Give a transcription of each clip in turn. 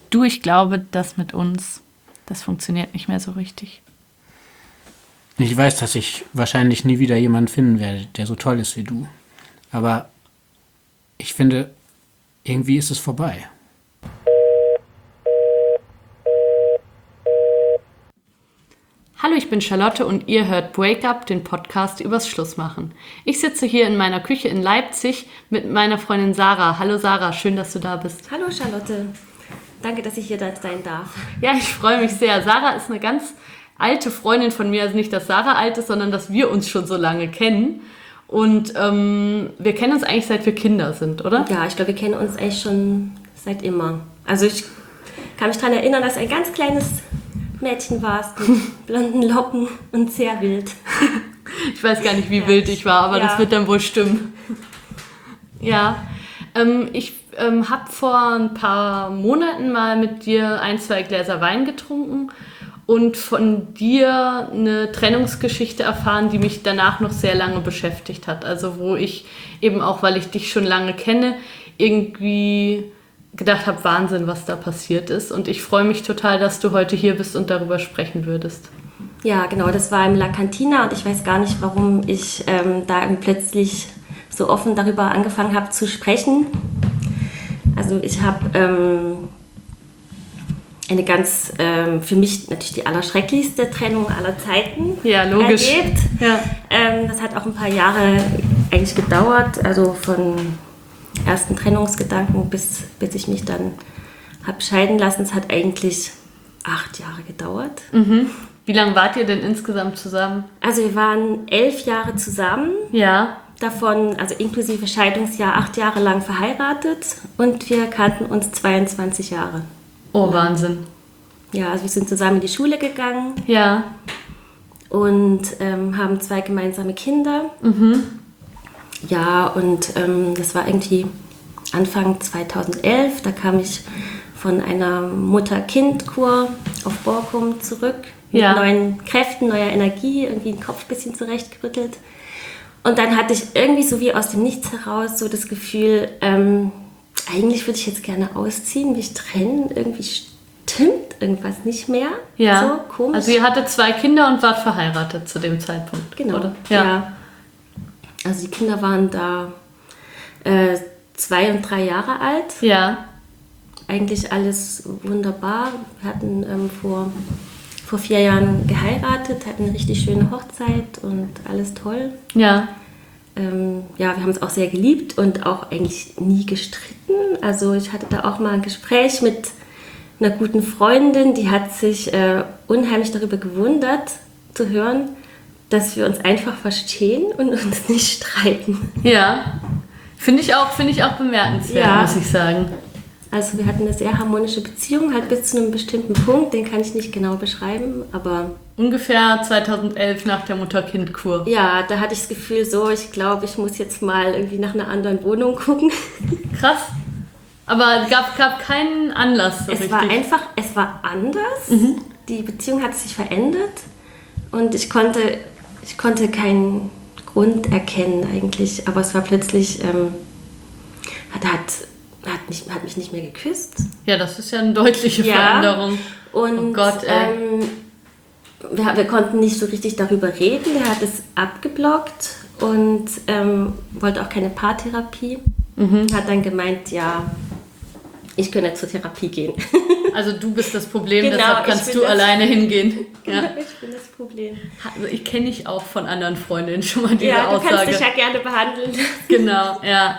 Du, ich glaube, das mit uns, das funktioniert nicht mehr so richtig. Ich weiß, dass ich wahrscheinlich nie wieder jemanden finden werde, der so toll ist wie du. Aber ich finde, irgendwie ist es vorbei. Hallo, ich bin Charlotte und ihr hört Break Up, den Podcast übers Schlussmachen. Ich sitze hier in meiner Küche in Leipzig mit meiner Freundin Sarah. Hallo Sarah, schön, dass du da bist. Hallo Charlotte, danke, dass ich hier sein darf. Ja, ich freue mich sehr. Sarah ist eine ganz alte Freundin von mir, also nicht, dass Sarah alt ist, sondern dass wir uns schon so lange kennen. Und wir kennen uns eigentlich seit wir Kinder sind, oder? Ja, ich glaube, wir kennen uns eigentlich schon seit immer. Also ich kann mich daran erinnern, dass du ein ganz kleines Mädchen warst mit blonden Locken und sehr wild. Ich weiß gar nicht, wie wild ich war, aber das wird dann wohl stimmen. Ja, ich habe vor ein paar Monaten mal mit dir 1-2 Gläser Wein getrunken und von dir eine Trennungsgeschichte erfahren, die mich danach noch sehr lange beschäftigt hat. Also wo ich eben auch, weil ich dich schon lange kenne, irgendwie gedacht habe, Wahnsinn, was da passiert ist. Und ich freue mich total, dass du heute hier bist und darüber sprechen würdest. Ja, genau, das war im La Cantina und ich weiß gar nicht, warum ich da plötzlich so offen darüber angefangen habe zu sprechen. Also ich habe eine ganz, für mich natürlich die allerschrecklichste Trennung aller Zeiten erlebt. Ja. Das hat auch ein paar Jahre eigentlich gedauert, also von ersten Trennungsgedanken bis ich mich dann habe scheiden lassen. Es hat eigentlich 8 Jahre gedauert. Mhm. Wie lange wart ihr denn insgesamt zusammen? Also wir waren 11 Jahre zusammen. Ja. Davon, also inklusive Scheidungsjahr, 8 Jahre lang verheiratet und wir kannten uns 22 Jahre. Oh, Wahnsinn. Ja, also wir sind zusammen in die Schule gegangen. Ja. Und haben 2 gemeinsame Kinder. Mhm. Ja, und das war irgendwie Anfang 2011. Da kam ich von einer Mutter-Kind-Kur auf Borkum zurück. Mit neuen Kräften, neuer Energie, irgendwie den Kopf ein bisschen zurechtgerüttelt. Und dann hatte ich irgendwie so wie aus dem Nichts heraus so das Gefühl, eigentlich würde ich jetzt gerne ausziehen, mich trennen. Irgendwie stimmt irgendwas nicht mehr. Ja, so komisch. Also ihr hattet 2 Kinder und wart verheiratet zu dem Zeitpunkt, genau, oder? Ja. Also die Kinder waren da 2 und 3 Jahre alt. Ja. Eigentlich alles wunderbar. Wir hatten vor 4 Jahren geheiratet, hatten eine richtig schöne Hochzeit und alles toll. Ja. Wir haben es auch sehr geliebt und auch eigentlich nie gestritten. Also ich hatte da auch mal ein Gespräch mit einer guten Freundin, die hat sich unheimlich darüber gewundert zu hören, dass wir uns einfach verstehen und uns nicht streiten. Ja. Finde ich auch bemerkenswert, muss ich sagen. Also wir hatten eine sehr harmonische Beziehung, halt bis zu einem bestimmten Punkt, den kann ich nicht genau beschreiben, aber... Ungefähr 2011 nach der Mutter-Kind-Kur. Ja, da hatte ich das Gefühl so, ich glaube, ich muss jetzt mal irgendwie nach einer anderen Wohnung gucken. Krass. Aber es gab keinen Anlass so es richtig. Es war anders. Die Beziehung hat sich verändert und ich konnte keinen Grund erkennen eigentlich, aber es war plötzlich, hat mich nicht mehr geküsst. Ja, das ist ja eine deutliche Veränderung. Und oh Gott, ey. Wir konnten nicht so richtig darüber reden. Er hat es abgeblockt und wollte auch keine Paartherapie. Hat dann gemeint, ja, ich könnte zur Therapie gehen. Also du bist das Problem, Genau, deshalb kannst du alleine hingehen. Ja. Ich bin das Problem. Also ich kenne ich auch von anderen Freundinnen schon mal diese Ja, du Aussage. kannst dich ja gerne behandeln. Genau, ja.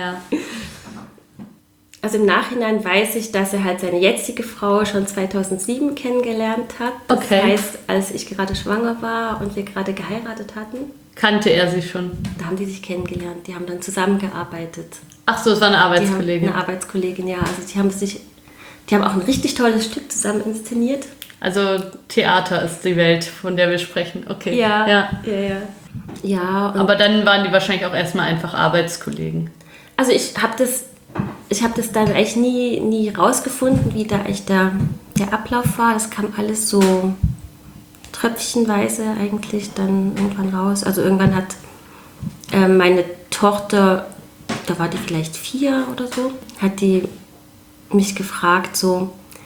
Also im Nachhinein weiß ich, dass er halt seine jetzige Frau schon 2007 kennengelernt hat. Das heißt, als ich gerade schwanger war und wir gerade geheiratet hatten. Kannte er sie schon? Da haben die sich kennengelernt. Die haben dann zusammengearbeitet. Ach so, es war eine Arbeitskollegin. Eine Arbeitskollegin, ja. Also die haben auch ein richtig tolles Stück zusammen inszeniert. Also Theater ist die Welt, von der wir sprechen. Okay. Ja. Aber dann waren die wahrscheinlich auch erstmal einfach Arbeitskollegen. Also ich habe das dann eigentlich nie rausgefunden, wie da echt der Ablauf war. Das kam alles so tröpfchenweise eigentlich dann irgendwann raus. Also irgendwann hat meine Tochter, da war die vielleicht 4 oder so, hat die mich gefragt so,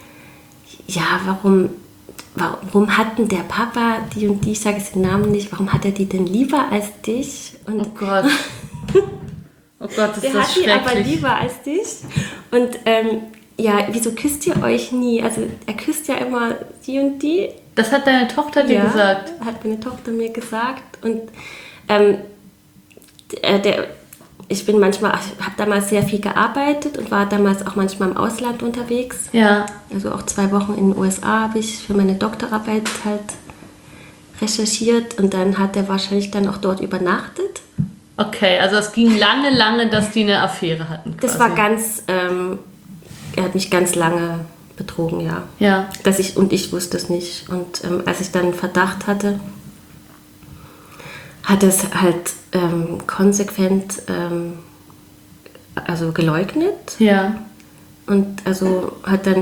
ja, warum hat denn der Papa die und die, ich sage jetzt den Namen nicht, warum hat er die denn lieber als dich? Und Oh Gott. Oh Gott, ist der das hat die aber schrecklich. lieber als dich. Und ja, wieso küsst ihr euch nie? Also er küsst ja immer die und die. Das hat deine Tochter dir gesagt? Hat meine Tochter mir gesagt. Und ich habe damals sehr viel gearbeitet und war damals auch manchmal im Ausland unterwegs. Ja. Also auch 2 Wochen in den USA habe ich für meine Doktorarbeit halt recherchiert und dann hat er wahrscheinlich dann auch dort übernachtet. Okay, also es ging lange, dass die eine Affäre hatten. Das quasi. war ganz, er hat mich ganz lange betrogen, ja. Ja. Ich wusste es nicht. Und als ich dann einen Verdacht hatte, hat er es halt konsequent also geleugnet. Ja. Und also hat dann,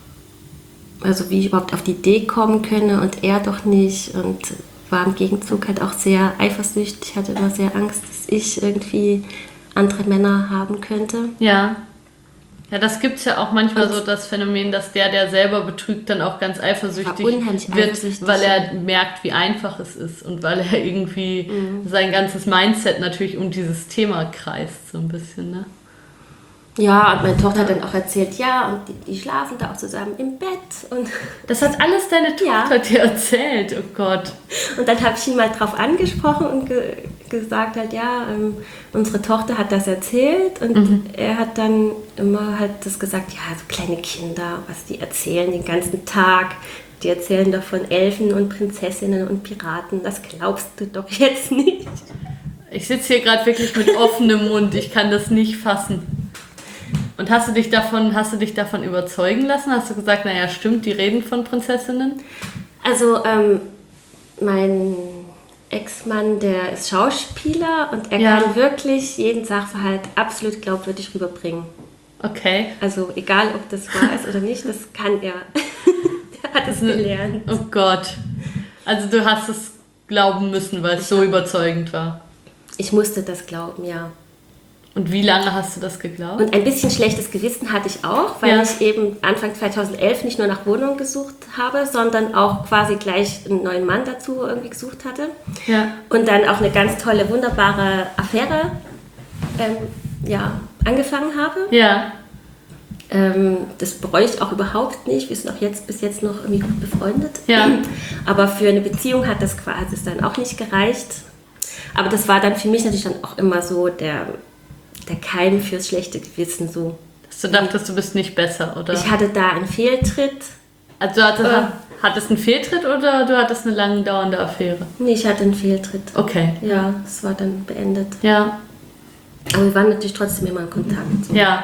also wie ich überhaupt auf die Idee kommen könne und er doch nicht. Und war im Gegenzug halt auch sehr eifersüchtig. Ich hatte immer sehr Angst, dass ich irgendwie andere Männer haben könnte. Ja. Ja, das gibt es ja auch manchmal so, das Phänomen, dass der selber betrügt, dann auch ganz eifersüchtig unheimlich wird, eifersüchtig, weil er merkt, wie einfach es ist und weil er irgendwie sein ganzes Mindset natürlich um dieses Thema kreist, so ein bisschen, ne? Ja, und meine Tochter hat dann auch erzählt, ja, und die schlafen da auch zusammen im Bett. Und Das hat alles deine Tochter dir erzählt, oh Gott. Und dann habe ich ihn mal drauf angesprochen und gesagt halt, ja, unsere Tochter hat das erzählt und er hat dann immer halt das gesagt, ja, so kleine Kinder, was die erzählen den ganzen Tag, die erzählen doch von Elfen und Prinzessinnen und Piraten, das glaubst du doch jetzt nicht. Ich sitze hier gerade wirklich mit offenem Mund, ich kann das nicht fassen. Und hast du dich davon überzeugen lassen? Hast du gesagt, naja, stimmt, die reden von Prinzessinnen? Also, mein Ex-Mann, der ist Schauspieler und er kann wirklich jeden Sachverhalt absolut glaubwürdig rüberbringen. Okay. Also, egal ob das wahr ist oder nicht, das kann er. Der hat es gelernt. Oh Gott. Also du hast es glauben müssen, weil es so überzeugend war. Ich musste das glauben, ja. Und wie lange hast du das geglaubt? Und ein bisschen schlechtes Gewissen hatte ich auch, weil ich eben Anfang 2011 nicht nur nach Wohnungen gesucht habe, sondern auch quasi gleich einen neuen Mann dazu irgendwie gesucht hatte. Ja. Und dann auch eine ganz tolle, wunderbare Affäre angefangen habe. Ja. Das bereue ich auch überhaupt nicht. Wir sind auch bis jetzt noch irgendwie gut befreundet. Ja. Aber für eine Beziehung hat es dann auch nicht gereicht. Aber das war dann für mich natürlich dann auch immer so der Keim fürs schlechte Gewissen. So. Dass du dachtest, du bist nicht besser, oder? Ich hatte da einen Fehltritt. Also du hattest einen Fehltritt oder du hattest eine lang dauernde Affäre? Nee, ich hatte einen Fehltritt. Okay. Ja, es war dann beendet. Ja. Aber wir waren natürlich trotzdem immer in Kontakt. So. Ja.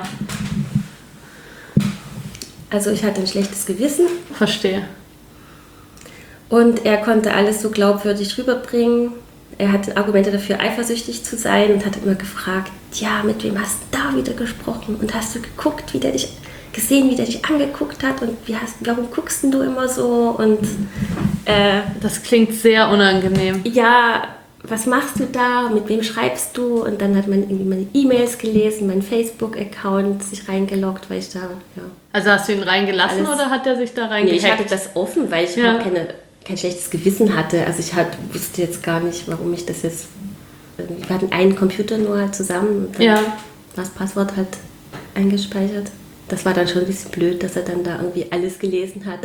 Also ich hatte ein schlechtes Gewissen. Verstehe. Und er konnte alles so glaubwürdig rüberbringen. Er hatte Argumente dafür, eifersüchtig zu sein und hat immer gefragt, ja, mit wem hast du da wieder gesprochen? Und hast du geguckt, wie der dich angeguckt hat? Und warum guckst denn du immer so? Und das klingt sehr unangenehm. ja, was machst du da? Mit wem schreibst du? Und dann hat man irgendwie meine E-Mails gelesen, meinen Facebook-Account, sich reingeloggt, weil ich da, ja. Also hast du ihn reingelassen oder hat er sich da Nee, reingehackt? ich hatte das offen, weil ich überhaupt kein schlechtes Gewissen hatte. Also ich wusste jetzt gar nicht, warum ich das jetzt... Wir hatten einen Computer nur halt zusammen und dann war das Passwort halt eingespeichert. Das war dann schon ein bisschen blöd, dass er dann da irgendwie alles gelesen hat.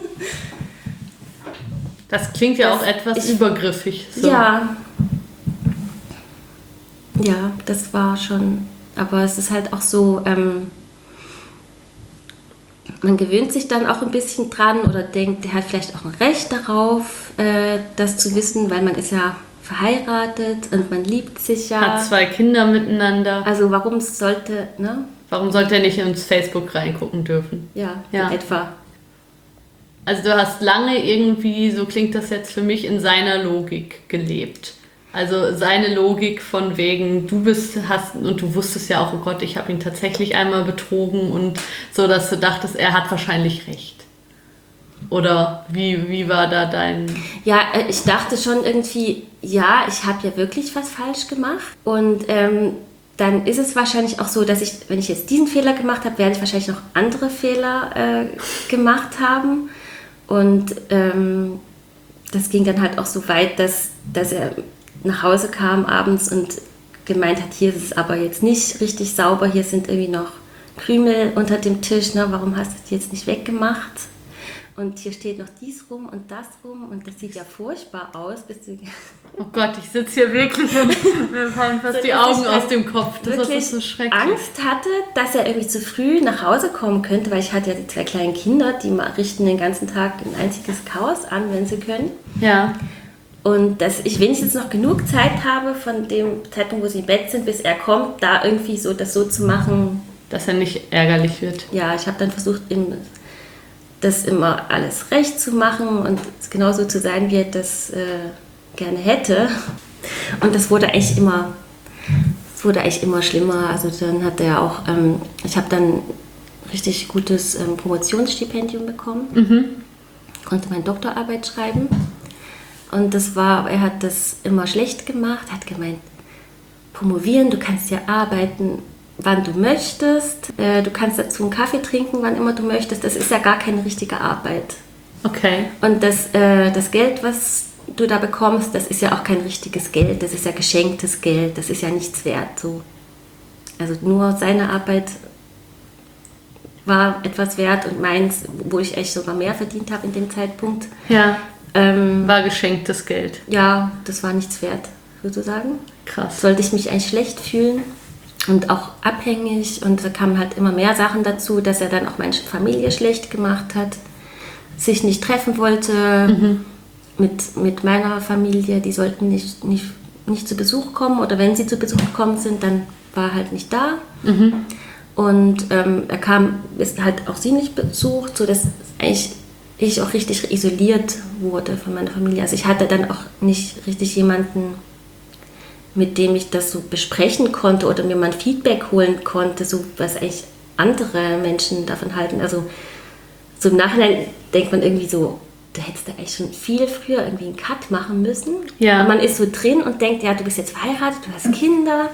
Das klingt ja auch etwas übergriffig. So. Ja. Ja, das war schon... Aber es ist halt auch so... man gewöhnt sich dann auch ein bisschen dran oder denkt, der hat vielleicht auch ein Recht darauf, das zu wissen, weil man ist ja verheiratet und man liebt sich ja. Hat 2 Kinder miteinander. Also warum sollte, ne? Warum sollte er nicht ins Facebook reingucken dürfen? Ja, Ja. in etwa. Also du hast lange irgendwie, so klingt das jetzt für mich, in seiner Logik gelebt. Also seine Logik von wegen, du wusstest ja auch, oh Gott, ich habe ihn tatsächlich einmal betrogen und so, dass du dachtest, er hat wahrscheinlich recht. Oder wie war da dein... Ja, ich dachte schon irgendwie, ja, ich habe ja wirklich was falsch gemacht und dann ist es wahrscheinlich auch so, dass wenn ich jetzt diesen Fehler gemacht habe, werde ich wahrscheinlich noch andere Fehler gemacht haben. Und das ging dann halt auch so weit, dass er nach Hause kam abends und gemeint hat, hier ist es aber jetzt nicht richtig sauber, hier sind irgendwie noch Krümel unter dem Tisch, ne? Warum hast du die jetzt nicht weggemacht? Und hier steht noch dies rum und das rum und das sieht ja furchtbar aus. Oh Gott, ich sitze hier wirklich und mir fallen fast die Augen aus dem Kopf. Das ist so schrecklich. Angst hatte, dass er irgendwie zu früh nach Hause kommen könnte, weil ich hatte ja die 2 kleinen Kinder, die richten den ganzen Tag ein einziges Chaos an, wenn sie können. Ja. Und dass ich wenigstens noch genug Zeit habe, von dem Zeitpunkt, wo sie im Bett sind, bis er kommt, da irgendwie so das so zu machen, dass er nicht ärgerlich wird. Ja, ich habe dann versucht, das immer alles recht zu machen und genauso zu sein, wie er das gerne hätte. Und das wurde eigentlich immer schlimmer. Also dann hat er auch, ich habe dann richtig gutes Promotionsstipendium bekommen, konnte meine Doktorarbeit schreiben. Und er hat das immer schlecht gemacht, hat gemeint, promovieren, du kannst ja arbeiten, wann du möchtest. Du kannst dazu einen Kaffee trinken, wann immer du möchtest. Das ist ja gar keine richtige Arbeit. Okay. Und das Geld, was du da bekommst, das ist ja auch kein richtiges Geld. Das ist ja geschenktes Geld. Das ist ja nichts wert. So. Also nur seine Arbeit war etwas wert und meins, wo ich echt sogar mehr verdient habe in dem Zeitpunkt. Ja, war geschenktes Geld. Ja, das war nichts wert, sozusagen. Krass. Sollte ich mich eigentlich schlecht fühlen. Und auch abhängig und da kamen halt immer mehr Sachen dazu, dass er dann auch meine Familie schlecht gemacht hat, sich nicht treffen wollte mit meiner Familie, die sollten nicht zu Besuch kommen oder wenn sie zu Besuch gekommen sind, dann war er halt nicht da. Und ist halt auch sie nicht besucht, sodass eigentlich ich auch richtig isoliert wurde von meiner Familie. Also ich hatte dann auch nicht richtig jemanden, mit dem ich das so besprechen konnte oder mir mal ein Feedback holen konnte, so was eigentlich andere Menschen davon halten. Also so im Nachhinein denkt man irgendwie so, du hättest da eigentlich schon viel früher irgendwie einen Cut machen müssen. Ja. Und man ist so drin und denkt, ja, du bist jetzt verheiratet, du hast Kinder.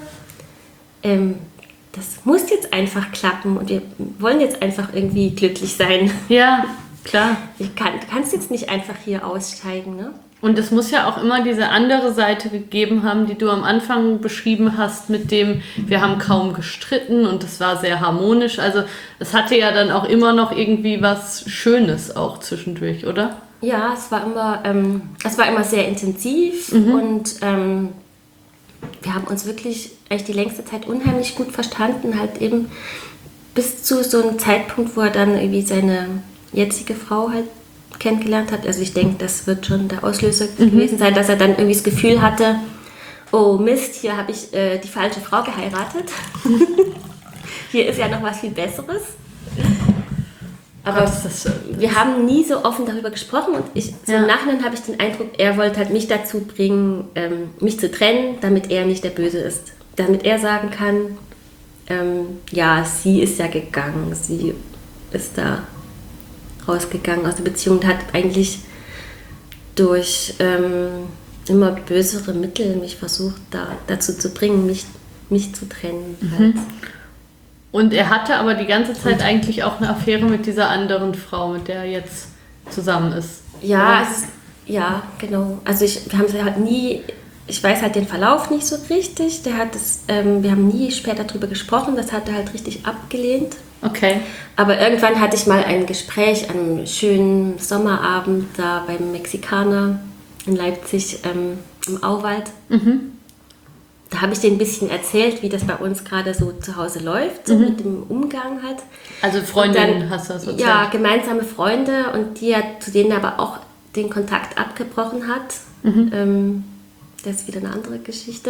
Das muss jetzt einfach klappen und wir wollen jetzt einfach irgendwie glücklich sein. Ja, klar. Du kannst jetzt nicht einfach hier aussteigen, ne? Und es muss ja auch immer diese andere Seite gegeben haben, die du am Anfang beschrieben hast, mit dem, wir haben kaum gestritten und es war sehr harmonisch. Also es hatte ja dann auch immer noch irgendwie was Schönes auch zwischendurch, oder? Ja, es war immer sehr intensiv und wir haben uns wirklich echt die längste Zeit unheimlich gut verstanden, halt eben bis zu so einem Zeitpunkt, wo er dann irgendwie seine jetzige Frau halt kennengelernt hat. Also ich denke, das wird schon der Auslöser gewesen sein, dass er dann irgendwie das Gefühl hatte, oh Mist, hier habe ich die falsche Frau geheiratet. Hier ist ja noch was viel Besseres. Aber wir haben nie so offen darüber gesprochen und im Nachhinein habe ich den Eindruck, er wollte halt mich dazu bringen, mich zu trennen, damit er nicht der Böse ist. Damit er sagen kann, ja, sie ist ja gegangen, sie ist da rausgegangen aus der Beziehung und hat eigentlich durch immer bösere Mittel mich versucht, dazu zu bringen, mich zu trennen. Halt. Und er hatte aber die ganze Zeit eigentlich auch eine Affäre mit dieser anderen Frau, mit der er jetzt zusammen ist. Ja, genau. Also wir haben halt nie, ich weiß halt den Verlauf nicht so richtig. Wir haben nie später darüber gesprochen, das hat er halt richtig abgelehnt. Okay. Aber irgendwann hatte ich mal ein Gespräch an einem schönen Sommerabend da beim Mexikaner in Leipzig im Auwald. Da habe ich denen ein bisschen erzählt, wie das bei uns gerade so zu Hause läuft, so mit dem Umgang halt. Also Freundinnen hast du das erzählt? Ja, gemeinsame Freunde und die zu denen aber auch den Kontakt abgebrochen hat. Das ist wieder eine andere Geschichte.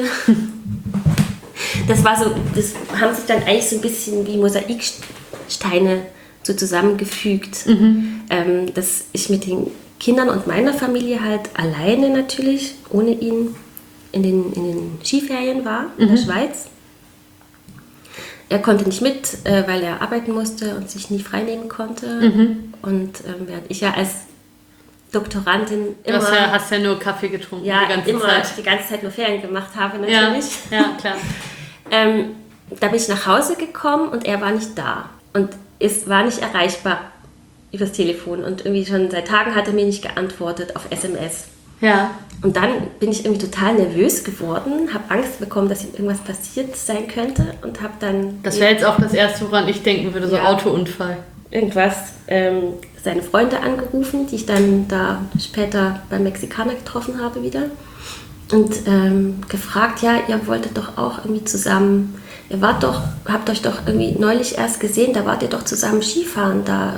Das haben sich dann eigentlich so ein bisschen wie Mosaiksteine so zusammengefügt, dass ich mit den Kindern und meiner Familie halt alleine natürlich, ohne ihn, in den Skiferien war in der Schweiz. Er konnte nicht mit, weil er arbeiten musste und sich nie freinehmen konnte. Und während ich ja als Doktorandin immer... Du hast ja nur Kaffee getrunken die ganze Zeit. Die ganze Zeit nur Ferien gemacht habe natürlich. Ja, klar. da bin ich nach Hause gekommen und er war nicht da. Und es war nicht erreichbar übers Telefon. Und irgendwie schon seit Tagen hat er mir nicht geantwortet auf SMS. Ja. Und dann bin ich irgendwie total nervös geworden, habe Angst bekommen, dass ihm irgendwas passiert sein könnte und habe dann... Das wäre jetzt auch das Erste, woran ich denken würde, so Autounfall. Irgendwas, seine Freunde angerufen, die ich dann da später beim Mexikaner getroffen habe wieder. Und gefragt, ja, ihr wolltet doch auch irgendwie zusammen, habt euch doch irgendwie neulich erst gesehen, da wart ihr doch zusammen Skifahren da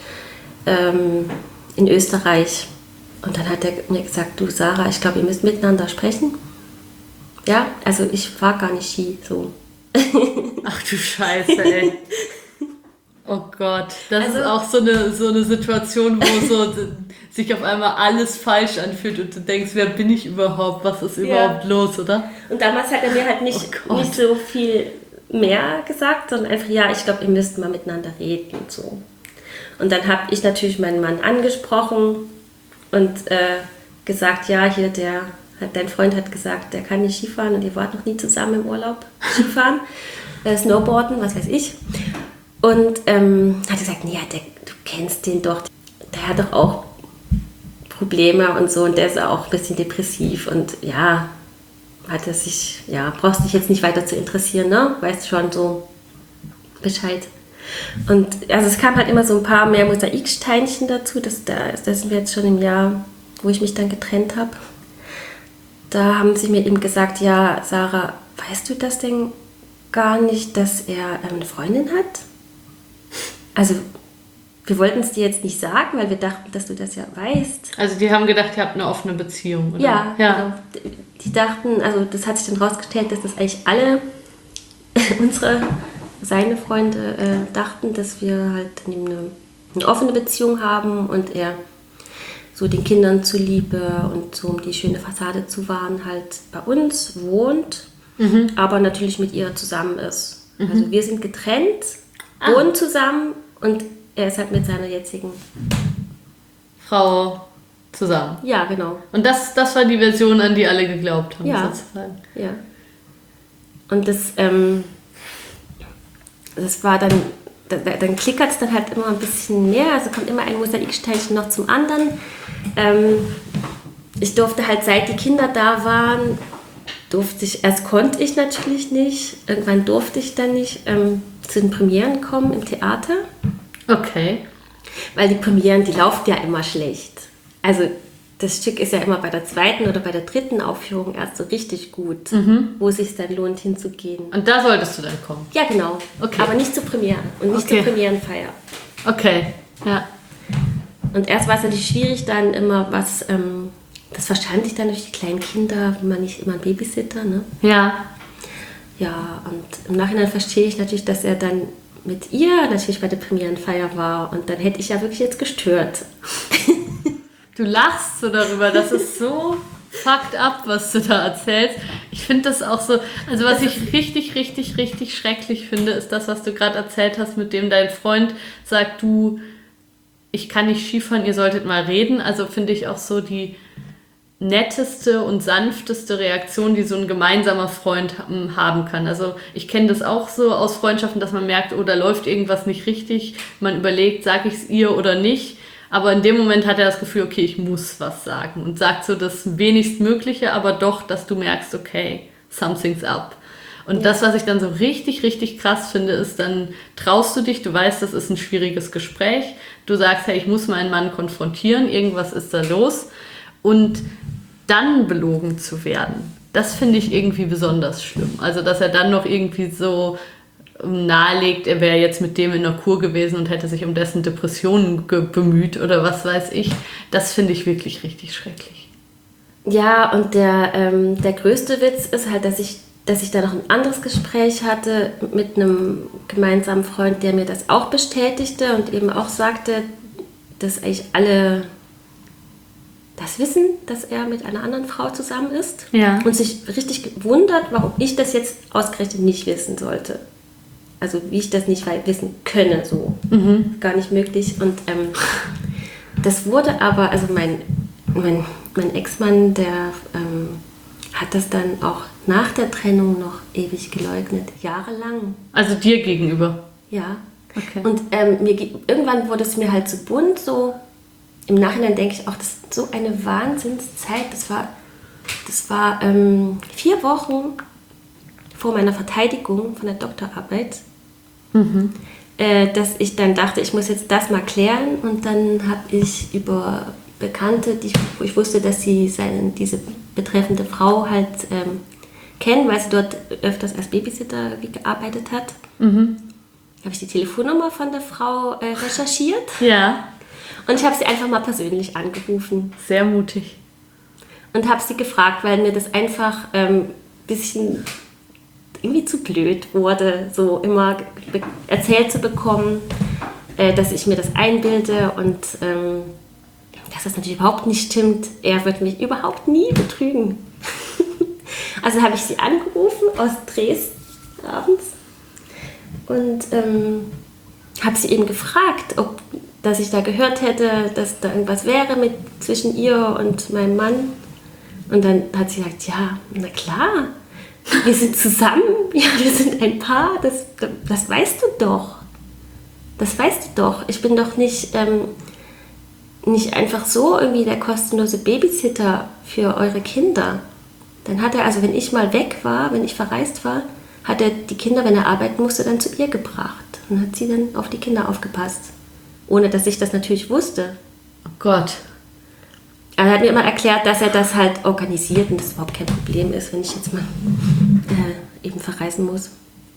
in Österreich. Und dann hat er mir gesagt, du Sarah, ich glaube, ihr müsst miteinander sprechen. Ja, also ich fahre gar nicht Ski, so. Ach du Scheiße, ey. Oh Gott, das ist auch so eine Situation, wo so sich auf einmal alles falsch anfühlt und du denkst, wer bin ich überhaupt, was ist überhaupt los, oder? Und damals hat er mir halt nicht so viel mehr gesagt, sondern einfach, ja, ich glaube, ihr müsst mal miteinander reden und so. Und dann habe ich natürlich meinen Mann angesprochen und gesagt, ja, hier dein Freund hat gesagt, der kann nicht Skifahren und ihr wart noch nie zusammen im Urlaub Skifahren, Snowboarden, was weiß ich. Und hat gesagt, ja, du kennst den doch, der hat doch auch Probleme und so und der ist auch ein bisschen depressiv und ja, brauchst dich jetzt nicht weiter zu interessieren, ne? Weißt schon so Bescheid. Und also es kam halt immer so ein paar mehr Mosaiksteinchen dazu, das sind wir jetzt schon im Jahr, wo ich mich dann getrennt habe. Da haben sie mir eben gesagt, ja, Sarah, weißt du das denn gar nicht, dass er eine Freundin hat? Also, wir wollten es dir jetzt nicht sagen, weil wir dachten, dass du das ja weißt. Also, die haben gedacht, ihr habt eine offene Beziehung, oder? Ja. Genau. Die dachten, also das hat sich dann rausgestellt, dass das eigentlich alle seine Freunde dachten, dass wir halt eine offene Beziehung haben und er so den Kindern zuliebe und so um die schöne Fassade zu wahren, halt bei uns wohnt, aber natürlich mit ihr zusammen ist. Also wir sind getrennt, wohnen zusammen und er ist halt mit seiner jetzigen Frau zusammen. Ja, genau. Und das war die Version, an die alle geglaubt haben, sozusagen. Ja. Und das war dann klickert es dann halt immer ein bisschen mehr, also kommt immer ein Mosaiksteinchen noch zum anderen. Ich durfte halt, seit die Kinder da waren, erst konnte ich natürlich nicht, irgendwann durfte ich dann nicht zu den Premieren kommen im Theater. Okay. Weil die Premieren, die laufen ja immer schlecht. Also das Stück ist ja immer bei der zweiten oder bei der dritten Aufführung erst so richtig gut, wo es sich dann lohnt hinzugehen. Und da solltest du dann kommen? Ja, genau. Okay. Aber nicht zur Premiere und nicht zur Premierenfeier. Okay, ja. Und erst war es natürlich schwierig, dann immer das verstand ich dann durch die kleinen Kinder, wie man nicht immer ein Babysitter, ne? Ja. Ja, und im Nachhinein verstehe ich natürlich, dass er dann mit ihr natürlich bei der Premierenfeier war und dann hätte ich ja wirklich jetzt gestört. Du lachst so darüber, das ist so fucked up, was du da erzählst. Ich finde das auch so, also was ich richtig, richtig, richtig schrecklich finde, ist das, was du gerade erzählt hast, mit dem dein Freund sagt, ich kann nicht Skifahren, ihr solltet mal reden. Also finde ich auch so die netteste und sanfteste Reaktion, die so ein gemeinsamer Freund haben kann. Also ich kenne das auch so aus Freundschaften, dass man merkt, oh, da läuft irgendwas nicht richtig. Man überlegt, sage ich es ihr oder nicht. Aber in dem Moment hat er das Gefühl, okay, ich muss was sagen. Und sagt so das wenigstmögliche, aber doch, dass du merkst, okay, something's up. Und das, was ich dann so richtig, richtig krass finde, ist, dann traust du dich, du weißt, das ist ein schwieriges Gespräch. Du sagst, hey, ich muss meinen Mann konfrontieren, irgendwas ist da los. Und dann belogen zu werden, das finde ich irgendwie besonders schlimm. Also, dass er dann noch irgendwie so nahelegt, er wäre jetzt mit dem in der Kur gewesen und hätte sich um dessen Depressionen bemüht oder was weiß ich, das finde ich wirklich richtig schrecklich. Ja, und der größte Witz ist halt, dass ich da noch ein anderes Gespräch hatte mit einem gemeinsamen Freund, der mir das auch bestätigte und eben auch sagte, dass eigentlich alle das wissen, dass er mit einer anderen Frau zusammen ist, ja, und sich richtig gewundert, warum ich das jetzt ausgerechnet nicht wissen sollte. Also wie ich das nicht wissen könne, so. Gar nicht möglich. Und das wurde aber, also mein Ex-Mann, der hat das dann auch nach der Trennung noch ewig geleugnet, jahrelang. Also dir gegenüber? Ja. Okay. Und irgendwann wurde es mir halt zu bunt, so im Nachhinein denke ich auch, das ist so eine Wahnsinnszeit. Das war 4 Wochen vor meiner Verteidigung von der Doktorarbeit, dass ich dann dachte, ich muss jetzt das mal klären. Und dann habe ich über Bekannte, wo ich wusste, dass sie diese betreffende Frau halt kennen, weil sie dort öfters als Babysitter gearbeitet hat, habe ich die Telefonnummer von der Frau recherchiert. Ja. Und ich habe sie einfach mal persönlich angerufen. Sehr mutig. Und habe sie gefragt, weil mir das einfach ein bisschen irgendwie zu blöd wurde, so immer erzählt zu bekommen, dass ich mir das einbilde und dass das natürlich überhaupt nicht stimmt. Er wird mich überhaupt nie betrügen. Also habe ich sie angerufen aus Dresden abends und habe sie eben gefragt, dass ich da gehört hätte, dass da irgendwas wäre zwischen ihr und meinem Mann. Und dann hat sie gesagt, ja, na klar, wir sind zusammen, ja, wir sind ein Paar, das weißt du doch. Das weißt du doch. Ich bin doch nicht einfach so irgendwie der kostenlose Babysitter für eure Kinder. Dann hat er, also wenn ich mal weg war, wenn ich verreist war, hat er die Kinder, wenn er arbeiten musste, dann zu ihr gebracht. Und hat sie dann auf die Kinder aufgepasst. Ohne, dass ich das natürlich wusste. Oh Gott. Er hat mir immer erklärt, dass er das halt organisiert und das überhaupt kein Problem ist, wenn ich jetzt mal eben verreisen muss.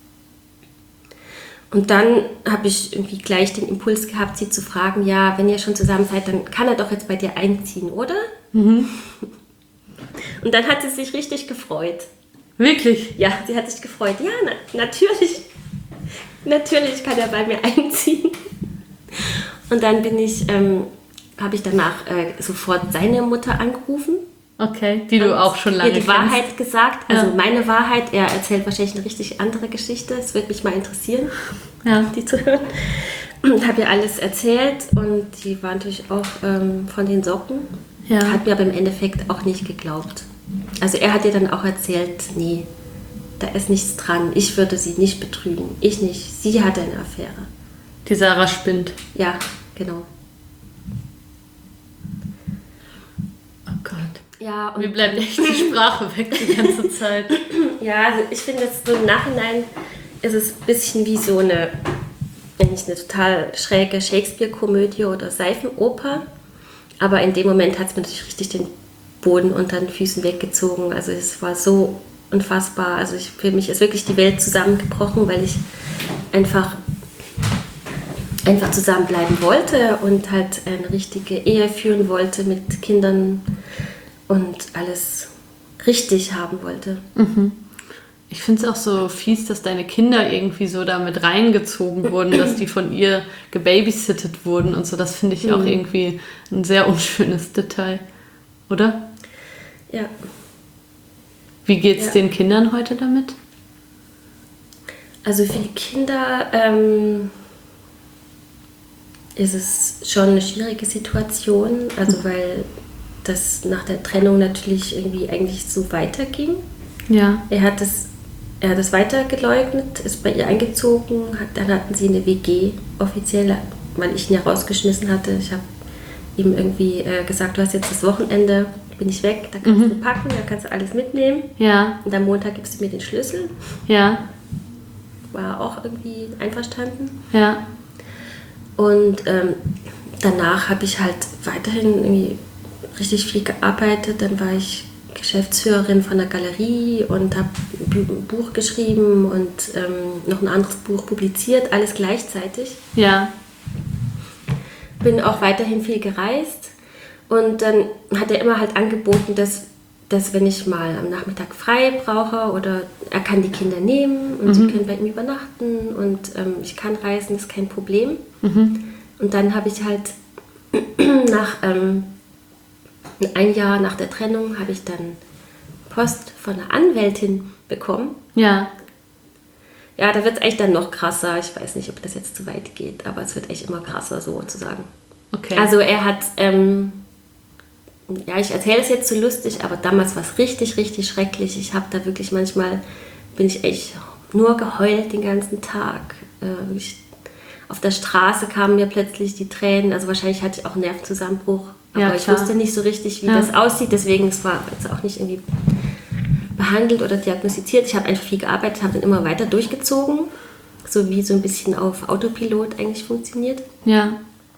Und dann habe ich irgendwie gleich den Impuls gehabt, sie zu fragen, ja, wenn ihr schon zusammen seid, dann kann er doch jetzt bei dir einziehen, oder? Und dann hat sie sich richtig gefreut. Wirklich? Ja, sie hat sich gefreut. Ja, natürlich. Natürlich kann er bei mir einziehen. Und dann habe ich danach sofort seine Mutter angerufen. Okay, die du auch schon lange kennst. Ihr die Wahrheit gesagt, also Ja. meine Wahrheit. Er erzählt wahrscheinlich eine richtig andere Geschichte. Es würde mich mal interessieren, die zu hören. Und habe ihr alles erzählt und die war natürlich auch von den Socken. Ja. Hat mir aber im Endeffekt auch nicht geglaubt. Also er hat ihr dann auch erzählt, nee, da ist nichts dran. Ich würde sie nicht betrügen. Ich nicht. Sie hatte eine Affäre. Die Sarah spinnt. Ja, genau. Oh Gott. Ja, und Mir bleibt echt die Sprache weg die ganze Zeit. ja, also ich finde, es so im Nachhinein ist es ein bisschen wie so eine total schräge Shakespeare-Komödie oder Seifenoper. Aber in dem Moment hat es mir natürlich richtig den Boden unter den Füßen weggezogen. Also es war so unfassbar. Also für mich ist wirklich die Welt zusammengebrochen, weil ich einfach zusammenbleiben wollte und halt eine richtige Ehe führen wollte mit Kindern und alles richtig haben wollte. Ich finde es auch so fies, dass deine Kinder irgendwie so damit reingezogen wurden, dass die von ihr gebabysittet wurden und so. Das finde ich auch irgendwie ein sehr unschönes Detail. Oder? Ja. Wie geht's den Kindern heute damit? Also für die Kinder ist es schon eine schwierige Situation, also weil das nach der Trennung natürlich irgendwie eigentlich so weiterging. Ja. Er hat es weiter geleugnet, ist bei ihr eingezogen, dann hatten sie eine WG offiziell, weil ich ihn ja rausgeschmissen hatte. Ich habe ihm irgendwie gesagt, du hast jetzt das Wochenende, bin ich weg, da kannst du packen, da kannst du alles mitnehmen. Ja. Und am Montag gibst du mir den Schlüssel. Ja. War auch irgendwie einverstanden. Ja. Und danach habe ich halt weiterhin irgendwie richtig viel gearbeitet. Dann war ich Geschäftsführerin von der Galerie und habe ein Buch geschrieben und noch ein anderes Buch publiziert, alles gleichzeitig. Ja. Bin auch weiterhin viel gereist und dann hat er immer halt angeboten, dass wenn ich mal am Nachmittag frei brauche oder er kann die Kinder nehmen und sie können bei ihm übernachten und ich kann reisen, das ist kein Problem. Und dann habe ich halt nach ein Jahr nach der Trennung habe ich dann Post von einer Anwältin bekommen. Ja. Ja, da wird es eigentlich dann noch krasser. Ich weiß nicht, ob das jetzt zu weit geht, aber es wird echt immer krasser sozusagen. Okay. Also er hat ja, ich erzähle es jetzt so lustig, aber damals war es richtig, richtig schrecklich. Ich habe da wirklich manchmal, bin ich echt nur geheult den ganzen Tag. Auf der Straße kamen mir plötzlich die Tränen, also wahrscheinlich hatte ich auch einen Nervenzusammenbruch. Aber Ja, ich klar. wusste nicht so richtig, wie das aussieht, deswegen es war jetzt auch nicht irgendwie behandelt oder diagnostiziert. Ich habe einfach viel gearbeitet, habe dann immer weiter durchgezogen, so wie so ein bisschen auf Autopilot eigentlich funktioniert. Ja.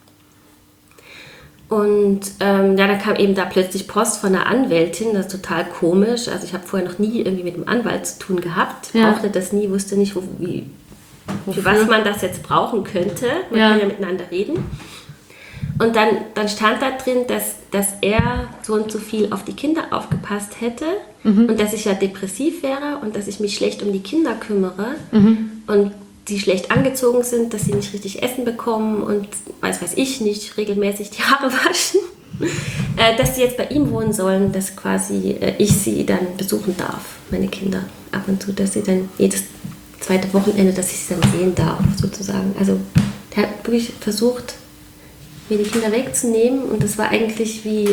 Und dann kam eben da plötzlich Post von einer Anwältin, das ist total komisch. Also ich habe vorher noch nie irgendwie mit einem Anwalt zu tun gehabt, brauchte das nie, wusste nicht, für was man das jetzt brauchen könnte. Man kann ja miteinander reden. Und dann stand da drin, dass er so und so viel auf die Kinder aufgepasst hätte und dass ich ja depressiv wäre und dass ich mich schlecht um die Kinder kümmere und die schlecht angezogen sind, dass sie nicht richtig Essen bekommen und weiß ich nicht, regelmäßig die Haare waschen, dass sie jetzt bei ihm wohnen sollen, dass quasi ich sie dann besuchen darf, meine Kinder, ab und zu, dass sie dann jedes zweite Wochenende, dass ich sie dann sehen darf, sozusagen. Also der hat wirklich versucht, mir die Kinder wegzunehmen und das war eigentlich wie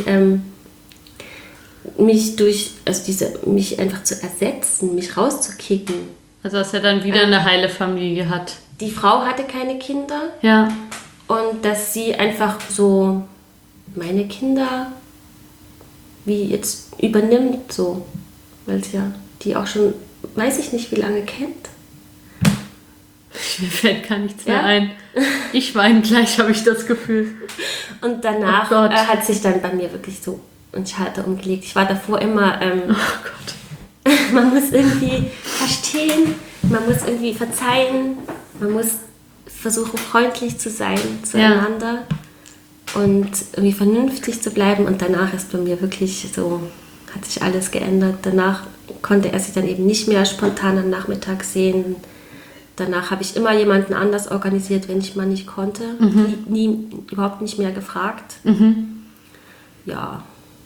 mich einfach zu ersetzen, mich rauszukicken. Also dass er dann wieder eine heile Familie hat. Die Frau hatte keine Kinder. Ja. Und dass sie einfach so meine Kinder wie jetzt übernimmt, so. Weil sie ja die auch schon, weiß ich nicht, wie lange kennt. Mir fällt gar nichts mehr ein. Ich weine gleich, habe ich das Gefühl. Und danach hat sich dann bei mir wirklich so ein Schalter umgelegt. Ich war davor immer, Oh Gott. man muss irgendwie verstehen, man muss irgendwie verzeihen, man muss versuchen, freundlich zu sein zueinander und irgendwie vernünftig zu bleiben. Und danach ist bei mir wirklich so, hat sich alles geändert. Danach konnte er sich dann eben nicht mehr spontan am Nachmittag sehen. Danach habe ich immer jemanden anders organisiert, wenn ich mal nicht konnte. Überhaupt nicht mehr gefragt. Ja.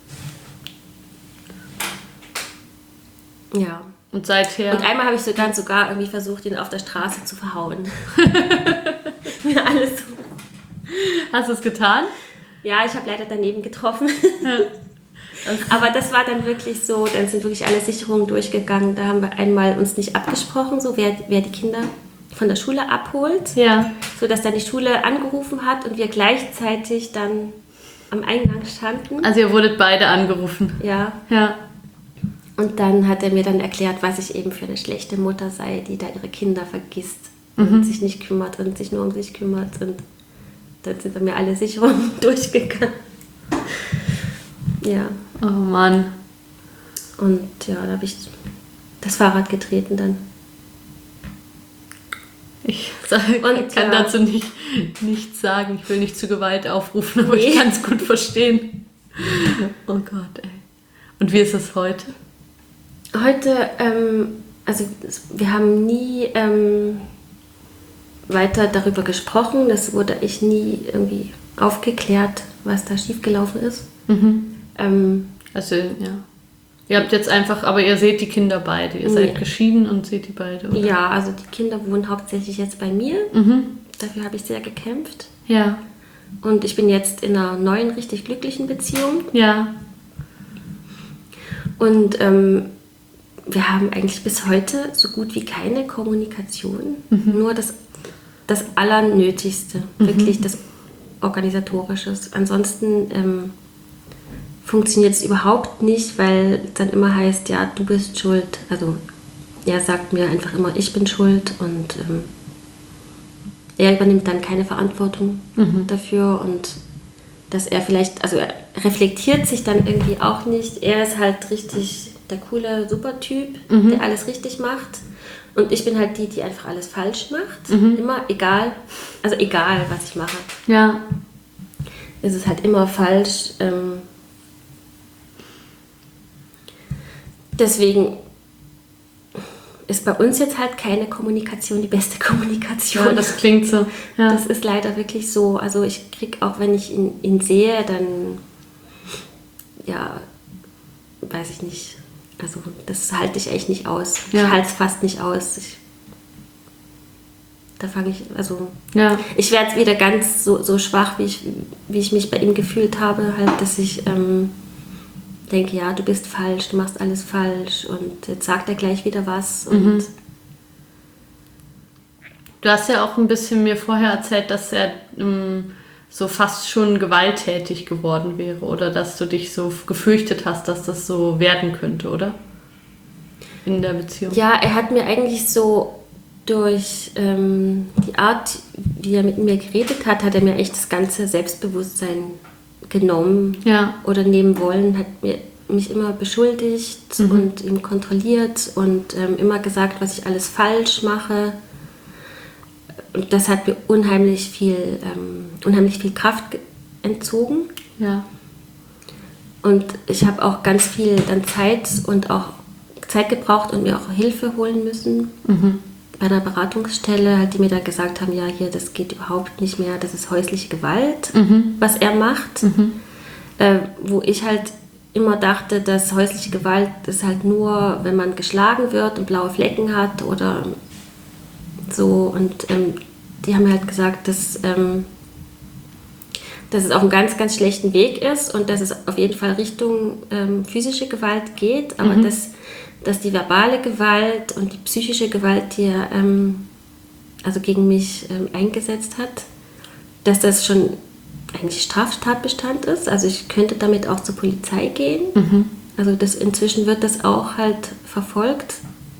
Ja. Und seither? Und einmal habe ich dann sogar irgendwie versucht, ihn auf der Straße zu verhauen. Mir alles so. Hast du es getan? Ja, ich habe leider daneben getroffen. Aber das war dann wirklich so, dann sind wirklich alle Sicherungen durchgegangen. Da haben wir einmal uns nicht abgesprochen, so wer die Kinder von der Schule abholt. Ja. So dass dann die Schule angerufen hat und wir gleichzeitig dann am Eingang standen. Also ihr wurdet beide angerufen. Ja. Ja. Und dann hat er mir dann erklärt, was ich eben für eine schlechte Mutter sei, die da ihre Kinder vergisst und sich nicht kümmert und sich nur um sich kümmert. Und dann sind bei mir alle Sicherungen durchgegangen. Ja. Oh Mann. Und ja, da habe ich das Fahrrad getreten dann. Ich kann dazu nichts sagen. Ich will nicht zu Gewalt aufrufen, aber ich kann es gut verstehen. Oh Gott, ey. Und wie ist es heute? Heute, also wir haben nie weiter darüber gesprochen. Das wurde echt nie irgendwie aufgeklärt, was da schiefgelaufen ist. Also, ja. Ihr habt jetzt einfach, aber ihr seht die Kinder beide. Ihr seid geschieden und seht die beide, oder? Ja, also die Kinder wohnen hauptsächlich jetzt bei mir. Dafür habe ich sehr gekämpft. Ja. Und ich bin jetzt in einer neuen, richtig glücklichen Beziehung. Ja. Und wir haben eigentlich bis heute so gut wie keine Kommunikation. Nur das Allernötigste. Wirklich das Organisatorische. Ansonsten funktioniert es überhaupt nicht, weil es dann immer heißt, ja, du bist schuld. Also er sagt mir einfach immer, ich bin schuld und er übernimmt dann keine Verantwortung dafür und dass er vielleicht, also er reflektiert sich dann irgendwie auch nicht. Er ist halt richtig der coole Supertyp, der alles richtig macht und ich bin halt die einfach alles falsch macht. Immer, egal was ich mache. Ja. Es ist halt immer falsch. Deswegen ist bei uns jetzt halt keine Kommunikation die beste Kommunikation. Ja, das klingt so. Ja. Das ist leider wirklich so. Also ich kriege auch, wenn ich ihn sehe, dann, ja, weiß ich nicht. Also das halte ich echt nicht aus. Ja. Ich halte es fast nicht aus. Da fange ich, also Ja. ich werde jetzt wieder ganz so schwach, wie ich mich bei ihm gefühlt habe, halt, dass ich denke, ja, du bist falsch, du machst alles falsch und jetzt sagt er gleich wieder was. Und du hast ja auch ein bisschen mir vorher erzählt, dass er so fast schon gewalttätig geworden wäre oder dass du dich so gefürchtet hast, dass das so werden könnte, oder? In der Beziehung. Ja, er hat mir eigentlich so durch die Art, wie er mit mir geredet hat, hat er mir echt das ganze Selbstbewusstsein genommen oder nehmen wollen, hat mich immer beschuldigt und ihm kontrolliert und immer gesagt, was ich alles falsch mache. Und das hat mir unheimlich viel Kraft entzogen. Ja. Und ich habe auch ganz viel dann Zeit gebraucht und mir auch Hilfe holen müssen. Bei einer Beratungsstelle, halt, die mir dann gesagt haben, ja, hier, das geht überhaupt nicht mehr, das ist häusliche Gewalt, was er macht. Wo ich halt immer dachte, dass häusliche Gewalt ist halt nur, wenn man geschlagen wird und blaue Flecken hat oder so. Und die haben mir halt gesagt, dass es auf einem ganz, ganz schlechten Weg ist und dass es auf jeden Fall Richtung physische Gewalt geht, aber dass die verbale Gewalt und die psychische Gewalt, die er also gegen mich eingesetzt hat, dass das schon eigentlich Straftatbestand ist. Also ich könnte damit auch zur Polizei gehen. Also inzwischen wird das auch halt verfolgt.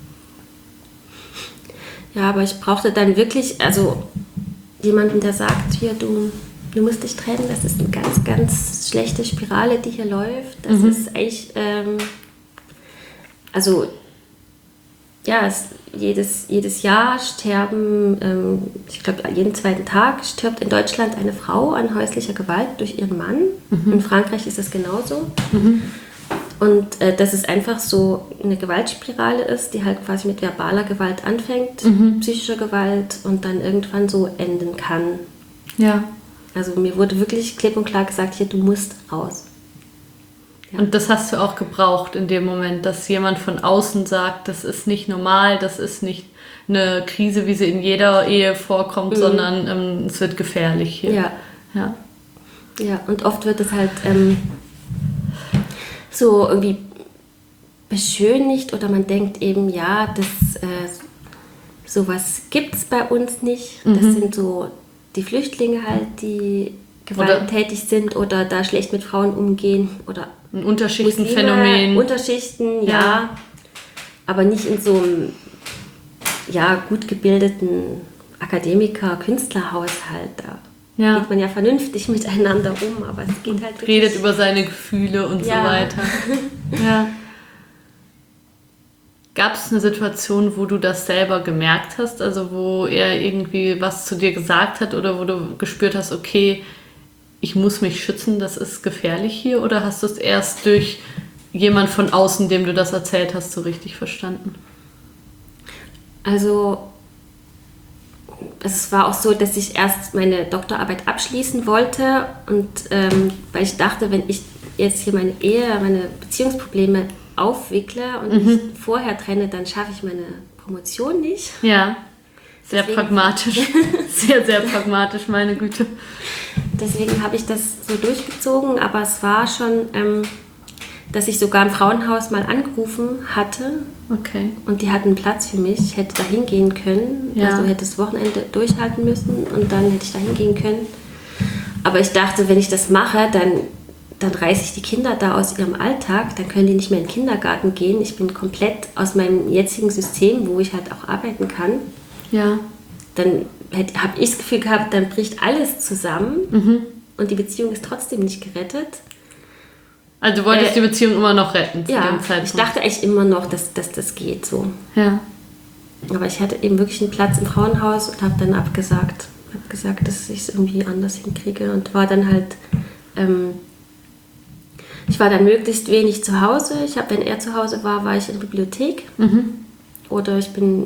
Ja, aber ich brauchte dann wirklich, also jemanden, der sagt, hier, du musst dich trennen, das ist eine ganz, ganz schlechte Spirale, die hier läuft. Das ist eigentlich, also ja, jedes Jahr sterben, ich glaube, jeden zweiten Tag stirbt in Deutschland eine Frau an häuslicher Gewalt durch ihren Mann. In Frankreich ist das genauso. Und dass es einfach so eine Gewaltspirale ist, die halt quasi mit verbaler Gewalt anfängt, psychischer Gewalt und dann irgendwann so enden kann. Ja. Also mir wurde wirklich klipp und klar gesagt, hier, du musst raus. Ja. Und das hast du auch gebraucht in dem Moment, dass jemand von außen sagt, das ist nicht normal, das ist nicht eine Krise, wie sie in jeder Ehe vorkommt, sondern es wird gefährlich hier. Ja. Ja, und oft wird es halt so irgendwie beschönigt oder man denkt eben, ja, sowas gibt es bei uns nicht. Das sind so die Flüchtlinge halt, die gewalttätig sind oder da schlecht mit Frauen umgehen oder ein Unterschichtenphänomen. Unterschichten, ja. Aber nicht in so einem gut gebildeten Akademiker-Künstlerhaushalt. Da geht man ja vernünftig miteinander um, aber es geht halt wirklich... Redet über seine Gefühle und so weiter. Ja. Gab es eine Situation, wo du das selber gemerkt hast, also wo er irgendwie was zu dir gesagt hat oder wo du gespürt hast, okay, ich muss mich schützen, das ist gefährlich hier, oder hast du es erst durch jemand von außen, dem du das erzählt hast, so richtig verstanden? Also es war auch so, dass ich erst meine Doktorarbeit abschließen wollte und weil ich dachte, wenn ich jetzt hier meine Beziehungsprobleme aufwickle und mich vorher trenne, dann schaffe ich meine Promotion nicht. Ja, sehr pragmatisch. Sehr, sehr pragmatisch, meine Güte. Deswegen habe ich das so durchgezogen, aber es war schon, dass ich sogar im Frauenhaus mal angerufen hatte. Okay. Und die hatten Platz für mich. Ich hätte da hingehen können. Ja. Also hätte das Wochenende durchhalten müssen und dann hätte ich da hingehen können. Aber ich dachte, wenn ich das mache, dann reiße ich die Kinder da aus ihrem Alltag. Dann können die nicht mehr in den Kindergarten gehen. Ich bin komplett aus meinem jetzigen System, wo ich halt auch arbeiten kann. Ja. Dann habe ich das Gefühl gehabt, dann bricht alles zusammen und die Beziehung ist trotzdem nicht gerettet. Also du wolltest die Beziehung immer noch retten zu dem Zeitpunkt? Ich dachte echt immer noch, dass das geht so. Ja. Aber ich hatte eben wirklich einen Platz im Frauenhaus und habe dann abgesagt. Ich habe gesagt, dass ich es irgendwie anders hinkriege und war dann halt... ich war dann möglichst wenig zu Hause. Wenn er zu Hause war, war ich in der Bibliothek. Oder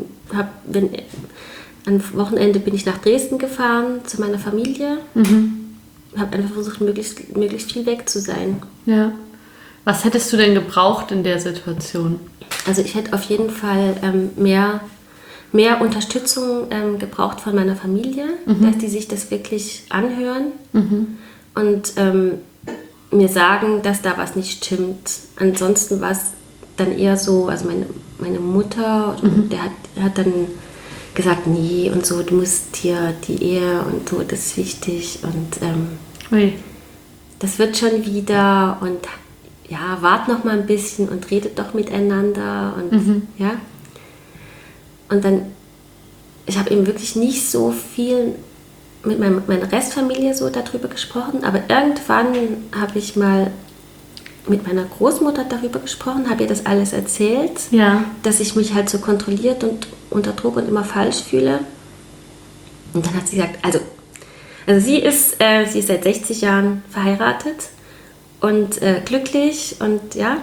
am Wochenende bin ich nach Dresden gefahren zu meiner Familie. Habe einfach versucht, möglichst viel weg zu sein. Ja. Was hättest du denn gebraucht in der Situation? Also ich hätte auf jeden Fall mehr Unterstützung gebraucht von meiner Familie, dass die sich das wirklich anhören. Und mir sagen, dass da was nicht stimmt. Ansonsten war es dann eher so, also meine Mutter, der hat dann gesagt, nee und so, du musst hier die Ehe und so, das ist wichtig und das wird schon wieder und ja, wart noch mal ein bisschen und redet doch miteinander und ja. Und dann, ich habe eben wirklich nicht so viel mit meiner Restfamilie so darüber gesprochen, aber irgendwann habe ich mal mit meiner Großmutter darüber gesprochen, habe ihr das alles erzählt, dass ich mich halt so kontrolliert und unter Druck und immer falsch fühle. Und dann hat sie gesagt, also sie ist seit 60 Jahren verheiratet und glücklich und ja,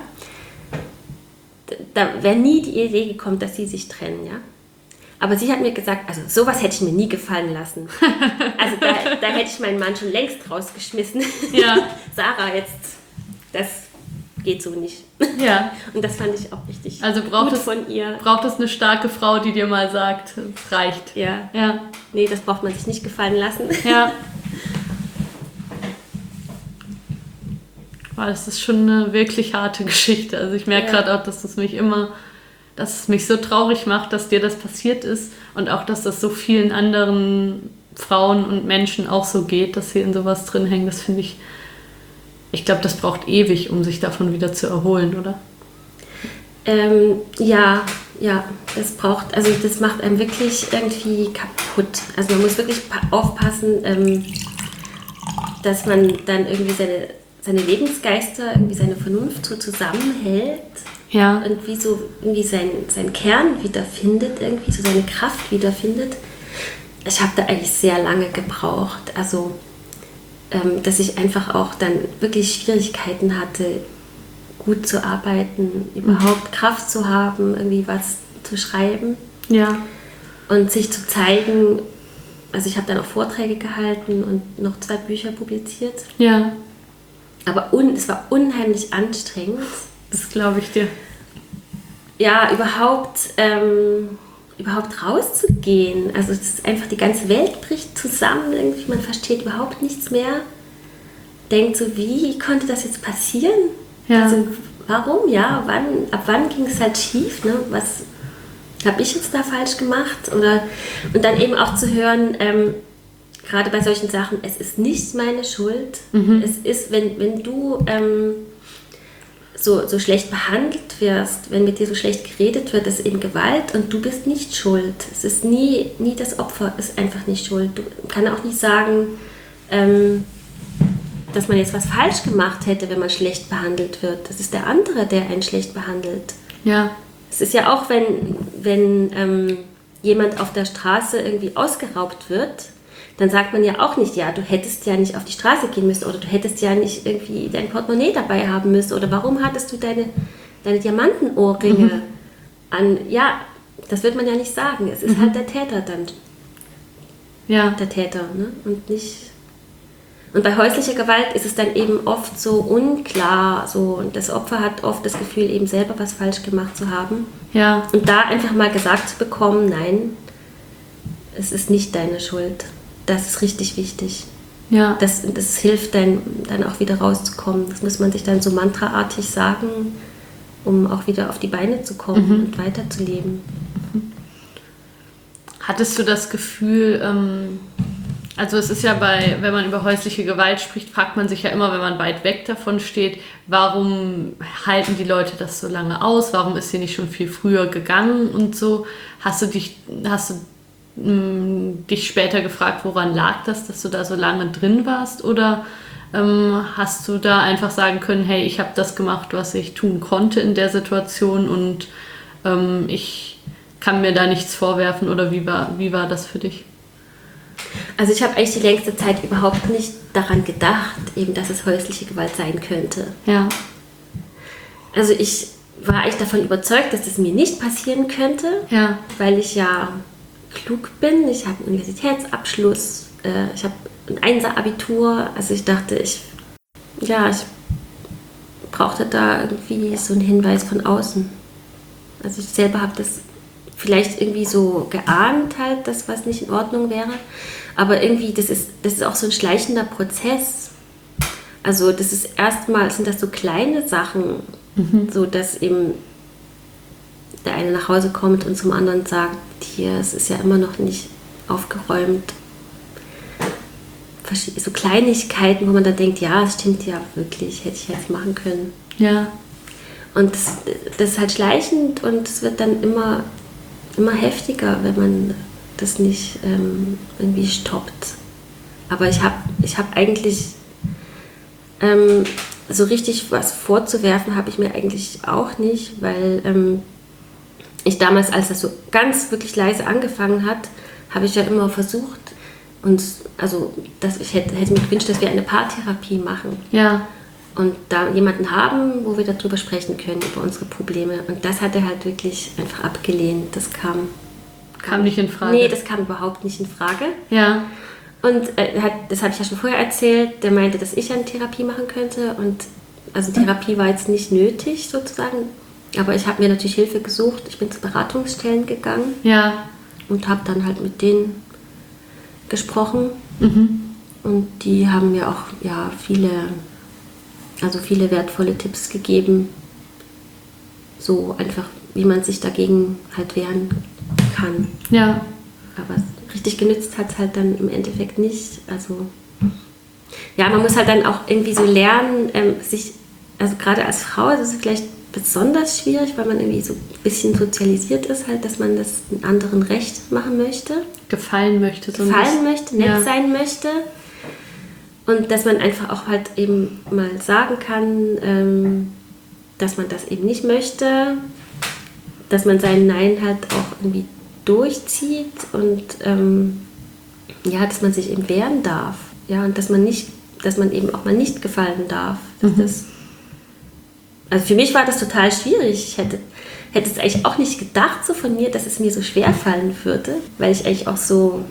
da wäre nie die Idee gekommen, dass sie sich trennen, ja. Aber sie hat mir gesagt, also sowas hätte ich mir nie gefallen lassen. Also da hätte ich meinen Mann schon längst rausgeschmissen. Ja. Sarah, das geht so nicht. Ja. Und das fand ich auch richtig also gut von ihr. Braucht es eine starke Frau, die dir mal sagt, es reicht. Ja. Ja. Nee, das braucht man sich nicht gefallen lassen. Ja. Weil das ist schon eine wirklich harte Geschichte. Also ich merke gerade auch, dass es mich so traurig macht, dass dir das passiert ist und auch, dass das so vielen anderen Frauen und Menschen auch so geht, dass sie in sowas drin hängen. Das finde ich glaube, das braucht ewig, um sich davon wieder zu erholen, oder? Ja, das macht einem wirklich irgendwie kaputt. Also man muss wirklich aufpassen, dass man dann irgendwie seine Lebensgeister, irgendwie seine Vernunft so zusammenhält. Ja. Und irgendwie seinen Kern wiederfindet, irgendwie so seine Kraft wiederfindet. Ich habe da eigentlich sehr lange gebraucht. Also, dass ich einfach auch dann wirklich Schwierigkeiten hatte, gut zu arbeiten, überhaupt Kraft zu haben, irgendwie was zu schreiben. Ja. Und sich zu zeigen. Also ich habe dann auch Vorträge gehalten und noch 2 Bücher publiziert. Ja. Aber es war unheimlich anstrengend. Das glaube ich dir. Ja, überhaupt rauszugehen. Also es ist einfach, die ganze Welt bricht zusammen. Irgendwie, man versteht überhaupt nichts mehr. Denkt so, wie konnte das jetzt passieren? Ja. Also warum? Ja, ab wann ging es halt schief? Ne? Was habe ich jetzt da falsch gemacht? Und dann eben auch zu hören, gerade bei solchen Sachen, es ist nicht meine Schuld. Es ist, wenn du so schlecht behandelt wirst, wenn mit dir so schlecht geredet wird, das ist eben Gewalt und du bist nicht schuld. Es ist nie das Opfer, ist einfach nicht schuld. Du kannst auch nicht sagen, dass man jetzt was falsch gemacht hätte, wenn man schlecht behandelt wird. Das ist der andere, der einen schlecht behandelt. Ja. Es ist ja auch, wenn jemand auf der Straße irgendwie ausgeraubt wird, dann sagt man ja auch nicht, ja, du hättest ja nicht auf die Straße gehen müssen oder du hättest ja nicht irgendwie dein Portemonnaie dabei haben müssen oder warum hattest du deine Diamantenohrringe an? Ja, das wird man ja nicht sagen. Es ist halt der Täter dann. Ja. Der Täter, ne? Und nicht... Und bei häuslicher Gewalt ist es dann eben oft so unklar, so, und das Opfer hat oft das Gefühl, eben selber was falsch gemacht zu haben. Ja. Und da einfach mal gesagt zu bekommen, nein, es ist nicht deine Schuld. Das ist richtig wichtig. Ja. Das hilft dann auch wieder rauszukommen. Das muss man sich dann so mantraartig sagen, um auch wieder auf die Beine zu kommen und weiterzuleben. Hattest du das Gefühl, also es ist ja wenn man über häusliche Gewalt spricht, fragt man sich ja immer, wenn man weit weg davon steht, warum halten die Leute das so lange aus? Warum ist sie nicht schon viel früher gegangen und so? Hast du dich später gefragt, woran lag das, dass du da so lange drin warst? Oder hast du da einfach sagen können, hey, ich habe das gemacht, was ich tun konnte in der Situation und ich kann mir da nichts vorwerfen? Oder wie war das für dich? Also ich habe eigentlich die längste Zeit überhaupt nicht daran gedacht, eben, dass es häusliche Gewalt sein könnte. Ja. Also ich war eigentlich davon überzeugt, dass es mir nicht passieren könnte, weil ich ja klug bin. Ich habe einen Universitätsabschluss, ich habe ein 1er-Abitur. Also ich dachte, ich brauchte da irgendwie so einen Hinweis von außen. Also ich selber habe das vielleicht irgendwie so geahnt halt, dass was nicht in Ordnung wäre. Aber irgendwie, das ist auch so ein schleichender Prozess. Also das ist erstmal, sind das so kleine Sachen, so dass eben der eine nach Hause kommt und zum anderen sagt, hier, es ist ja immer noch nicht aufgeräumt. So Kleinigkeiten, wo man dann denkt, ja, es stimmt ja wirklich, hätte ich jetzt machen können. Ja. Und das ist halt schleichend und es wird dann immer heftiger, wenn man das nicht irgendwie stoppt. Aber ich hab eigentlich so richtig was vorzuwerfen habe ich mir eigentlich auch nicht, weil ich damals, als das so ganz wirklich leise angefangen hat, habe ich ja immer versucht, ich hätte mir gewünscht, dass wir eine Paartherapie machen. Ja. Und da jemanden haben, wo wir darüber sprechen können, über unsere Probleme. Und das hat er halt wirklich einfach abgelehnt. Das kam nicht in Frage. Nee, das kam überhaupt nicht in Frage. Ja. Und das habe ich ja schon vorher erzählt, der meinte, dass ich eine Therapie machen könnte. Und also Therapie war jetzt nicht nötig sozusagen. Aber ich habe mir natürlich Hilfe gesucht. Ich bin zu Beratungsstellen gegangen. Ja. Und habe dann halt mit denen gesprochen. Und die haben mir auch viele wertvolle Tipps gegeben. So einfach, wie man sich dagegen halt wehren kann. Ja. Aber richtig genützt hat es halt dann im Endeffekt nicht. Also ja, man muss halt dann auch irgendwie so lernen, also gerade als Frau ist es vielleicht besonders schwierig, weil man irgendwie so ein bisschen sozialisiert ist, halt, dass man das den anderen recht machen möchte. Gefallen möchte. Nett sein möchte. Und dass man einfach auch halt eben mal sagen kann, dass man das eben nicht möchte, dass man sein Nein halt auch irgendwie durchzieht und dass man sich eben wehren darf. Ja, und dass man eben auch mal nicht gefallen darf. Also für mich war das total schwierig. Ich hätte es eigentlich auch nicht gedacht so von mir, dass es mir so schwer fallen würde, weil ich eigentlich auch so,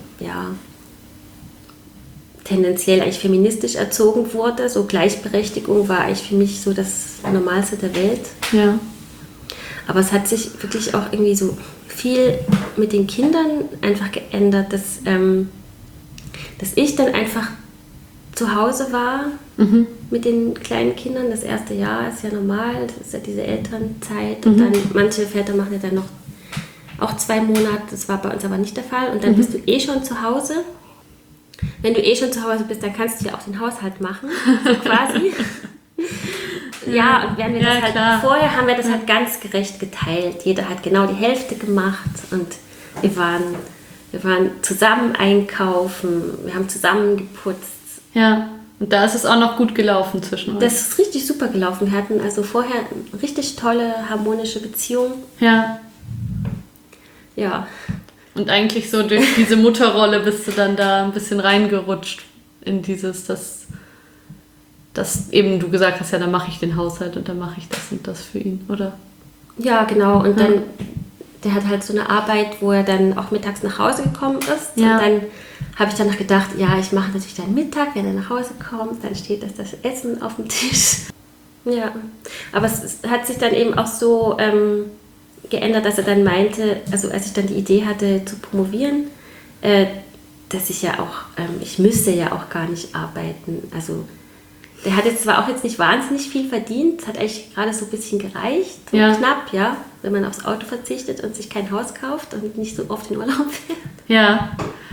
tendenziell eigentlich feministisch erzogen wurde. So Gleichberechtigung war eigentlich für mich so das Normalste der Welt. Ja. Aber es hat sich wirklich auch irgendwie so viel mit den Kindern einfach geändert, dass ich dann einfach zu Hause war mit den kleinen Kindern. Das erste Jahr ist ja normal, das ist ja diese Elternzeit. Und dann, manche Väter machen ja dann noch auch 2 Monate, das war bei uns aber nicht der Fall. Und dann bist du schon zu Hause. Wenn du schon zu Hause bist, dann kannst du ja auch den Haushalt machen, so quasi. Ja, und während wir das halt vorher haben wir das halt ganz gerecht geteilt. Jeder hat genau die Hälfte gemacht und wir waren zusammen einkaufen, wir haben zusammen geputzt. Ja, und da ist es auch noch gut gelaufen zwischen euch. Das ist richtig super gelaufen. Wir hatten also vorher eine richtig tolle, harmonische Beziehung. Ja. Ja. Und eigentlich so durch diese Mutterrolle bist du dann da ein bisschen reingerutscht in dieses, dass eben du gesagt hast, ja, dann mache ich den Haushalt und dann mache ich das und das für ihn, oder? Ja, genau. Und dann, der hat halt so eine Arbeit, wo er dann auch mittags nach Hause gekommen ist. Ja. Und dann habe ich dann noch gedacht, ja, ich mache natürlich dann Mittag, wenn er nach Hause kommt, dann steht das Essen auf dem Tisch. Ja, aber es hat sich dann eben auch so geändert, dass er dann meinte, also als ich dann die Idee hatte zu promovieren, dass ich ja auch, ich müsste ja auch gar nicht arbeiten. Also der hat jetzt zwar auch jetzt nicht wahnsinnig viel verdient, es hat eigentlich gerade so ein bisschen gereicht, so knapp, ja, wenn man aufs Auto verzichtet und sich kein Haus kauft und nicht so oft in Urlaub fährt. Ja.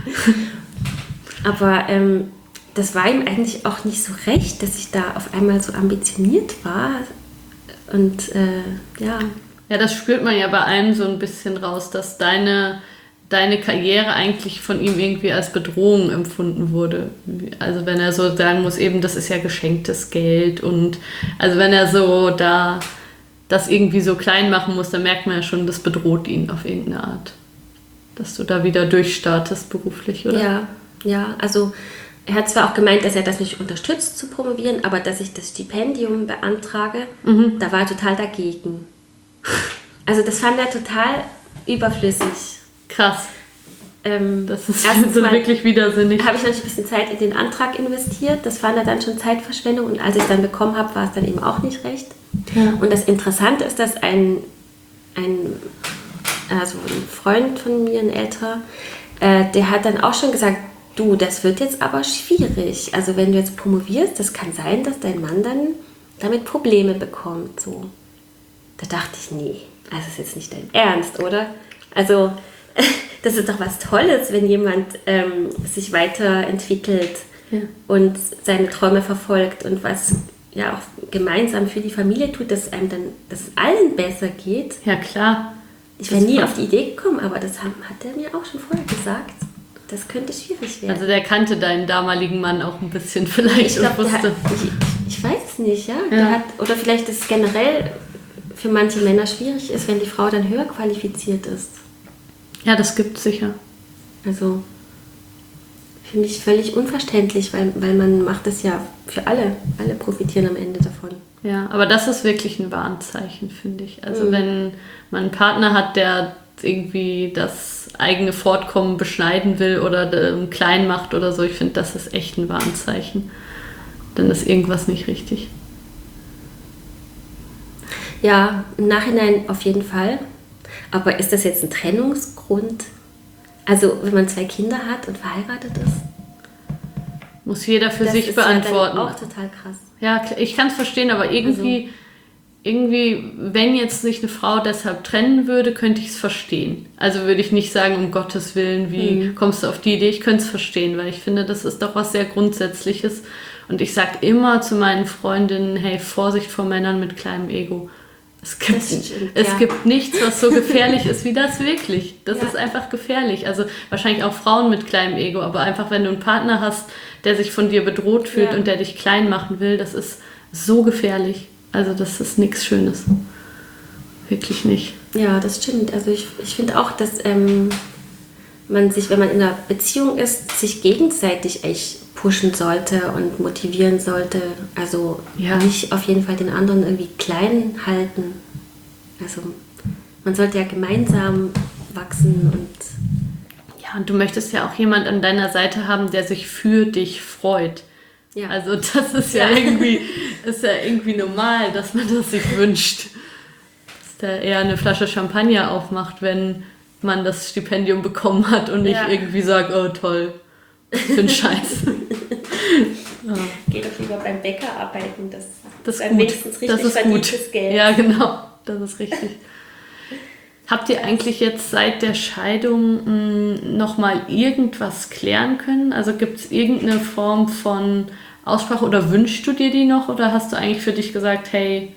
Aber das war ihm eigentlich auch nicht so recht, dass ich da auf einmal so ambitioniert war. Und ja. Ja, das spürt man ja bei allem so ein bisschen raus, dass deine Karriere eigentlich von ihm irgendwie als Bedrohung empfunden wurde. Also wenn er so sagen muss, eben das ist ja geschenktes Geld und also wenn er so da das irgendwie so klein machen muss, dann merkt man ja schon, das bedroht ihn auf irgendeine Art. Dass du da wieder durchstartest beruflich, oder? Ja, also er hat zwar auch gemeint, dass er das nicht unterstützt zu promovieren, aber dass ich das Stipendium beantrage, da war er total dagegen. Also das fand er total überflüssig. Krass. Das ist so wirklich widersinnig. Habe ich natürlich ein bisschen Zeit in den Antrag investiert. Das fand er dann schon Zeitverschwendung. Und als ich es dann bekommen habe, war es dann eben auch nicht recht. Ja. Und das Interessante ist, dass ein Freund von mir, ein älterer, der hat dann auch schon gesagt, du, das wird jetzt aber schwierig. Also wenn du jetzt promovierst, das kann sein, dass dein Mann dann damit Probleme bekommt. So. Da dachte ich, nee, also das ist jetzt nicht dein Ernst, oder? Also das ist doch was Tolles, wenn jemand sich weiterentwickelt und seine Träume verfolgt und was ja auch gemeinsam für die Familie tut, dass es allen besser geht. Ja, klar. Ich wäre nie auf die Idee gekommen, aber das hat er mir auch schon vorher gesagt. Das könnte schwierig werden. Also der kannte deinen damaligen Mann auch ein bisschen vielleicht. Ich glaube, ich weiß es nicht, ja. Oder vielleicht ist es generell für manche Männer schwierig ist, wenn die Frau dann höher qualifiziert ist. Ja, das gibt es sicher. Also für mich völlig unverständlich, weil man macht es ja für alle. Alle profitieren am Ende davon. Ja, aber das ist wirklich ein Warnzeichen, finde ich. Also wenn man einen Partner hat, der irgendwie das eigene Fortkommen beschneiden will oder klein macht oder so, ich finde, das ist echt ein Warnzeichen. Dann ist irgendwas nicht richtig. Ja, im Nachhinein auf jeden Fall. Aber ist das jetzt ein Trennungsgrund? Also wenn man 2 Kinder hat und verheiratet ist? Muss jeder für sich beantworten. Das ist ja dann auch total krass. Ja, ich kann es verstehen, aber irgendwie, wenn jetzt sich eine Frau deshalb trennen würde, könnte ich es verstehen. Also würde ich nicht sagen, um Gottes Willen, wie kommst du auf die Idee? Ich könnte es verstehen, weil ich finde, das ist doch was sehr Grundsätzliches. Und ich sage immer zu meinen Freundinnen, hey, Vorsicht vor Männern mit kleinem Ego. Es gibt nichts, was so gefährlich ist wie das wirklich. Das ist einfach gefährlich. Also wahrscheinlich auch Frauen mit kleinem Ego, aber einfach, wenn du einen Partner hast, der sich von dir bedroht fühlt und der dich klein machen will, das ist so gefährlich. Also das ist nichts Schönes. Wirklich nicht. Ja, das stimmt. Also ich finde auch, dass man sich, wenn man in einer Beziehung ist, sich gegenseitig echt pushen sollte und motivieren sollte. Also nicht auf jeden Fall den anderen irgendwie klein halten. Also man sollte ja gemeinsam wachsen und und du möchtest ja auch jemand an deiner Seite haben, der sich für dich freut. Ja. Also das ist ja irgendwie normal, dass man das sich wünscht. Dass der eher eine Flasche Champagner aufmacht, wenn man das Stipendium bekommen hat und nicht irgendwie sagt, oh toll, für einen Scheiß. Geh doch lieber beim Bäcker arbeiten, das ist dann gut. wenigstens richtig verdientes Geld. Ja, genau, das ist richtig. Habt ihr eigentlich jetzt seit der Scheidung nochmal irgendwas klären können? Also gibt es irgendeine Form von Aussprache oder wünschst du dir die noch? Oder hast du eigentlich für dich gesagt, hey,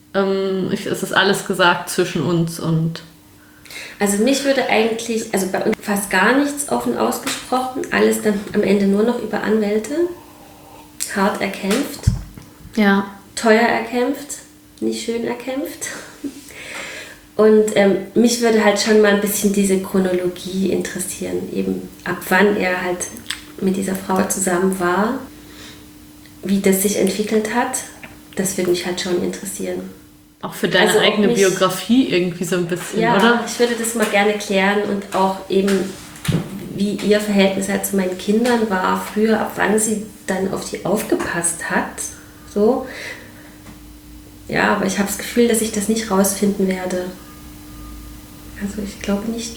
es ist alles gesagt zwischen uns und... Also mich würde eigentlich, also bei uns fast gar nichts offen ausgesprochen, alles dann am Ende nur noch über Anwälte, hart erkämpft, teuer erkämpft, nicht schön erkämpft. Und mich würde halt schon mal ein bisschen diese Chronologie interessieren, eben ab wann er halt mit dieser Frau zusammen war, wie das sich entwickelt hat, das würde mich halt schon interessieren. Auch für deine eigene Biografie irgendwie so ein bisschen, oder? Ja, ich würde das mal gerne klären und auch eben, wie ihr Verhältnis halt zu meinen Kindern war früher, ab wann sie dann auf die aufgepasst hat, so. Ja, aber ich habe das Gefühl, dass ich das nicht rausfinden werde. Also ich glaube nicht,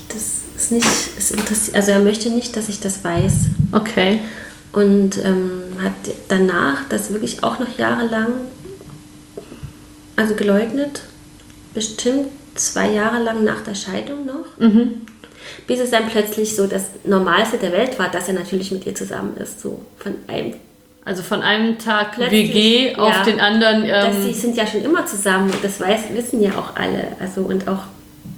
also er möchte nicht, dass ich das weiß. Okay. Und hat danach das wirklich auch noch jahrelang geleugnet. Bestimmt 2 Jahre lang nach der Scheidung noch. Bis es dann plötzlich so das Normalste der Welt war, dass er natürlich mit ihr zusammen ist. So von einem Tag WG auf den anderen. Sie sind ja schon immer zusammen und das wissen ja auch alle. Also und auch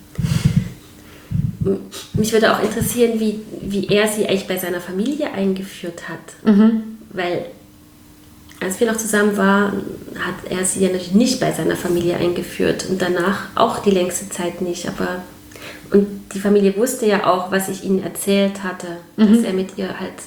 mich würde auch interessieren, wie er sie eigentlich bei seiner Familie eingeführt hat. Weil als wir noch zusammen waren, hat er sie ja natürlich nicht bei seiner Familie eingeführt und danach auch die längste Zeit nicht. Und die Familie wusste ja auch, was ich ihnen erzählt hatte, dass er mit ihr halt,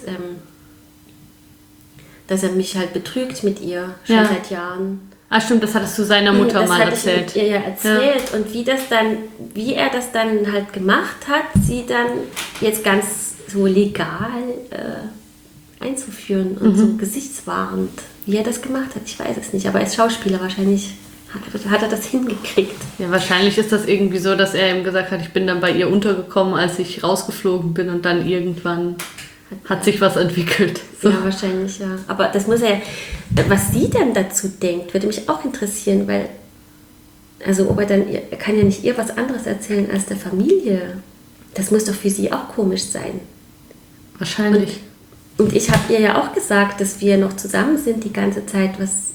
dass er mich halt betrügt mit ihr schon seit Jahren. Ah, stimmt, das hattest du seiner Mutter mal erzählt. Das hatte ich ihr ja erzählt und wie er das dann halt gemacht hat, sie dann jetzt ganz so legal einzuführen und so gesichtswahrend. Wie er das gemacht hat, ich weiß es nicht. Aber als Schauspieler wahrscheinlich hat er das hingekriegt. Ja, wahrscheinlich ist das irgendwie so, dass er ihm gesagt hat, ich bin dann bei ihr untergekommen, als ich rausgeflogen bin und dann irgendwann hat sich was entwickelt. So. Ja, wahrscheinlich, ja. Aber das muss ja, was sie denn dazu denkt, würde mich auch interessieren, weil, also ob er kann ja nicht ihr was anderes erzählen als der Familie. Das muss doch für sie auch komisch sein. Wahrscheinlich. Und ich habe ihr ja auch gesagt, dass wir noch zusammen sind die ganze Zeit,